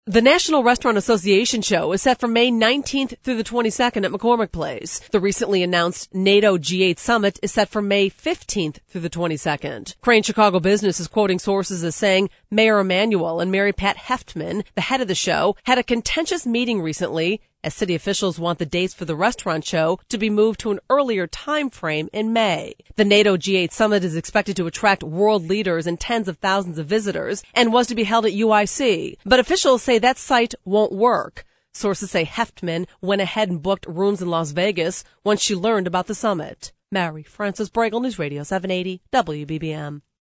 The National Restaurant Association show is set for May 19th through the 22nd at McCormick Place. The recently announced NATO G8 Summit is set for May 15th through the 22nd. Crane Chicago Business is quoting sources as saying Mayor Emanuel and Mary Pat Heftman, the head of the show, had a contentious meeting recently as city officials want the dates for the restaurant show to be moved to an earlier time frame in May. The NATO G8 Summit is expected to attract world leaders and tens of thousands of visitors and was to be held at UIC. But officials say that site won't work. Sources say Heftman went ahead and booked rooms in Las Vegas once she learned about the summit. Mary Frances Bragle, News Radio 780 WBBM.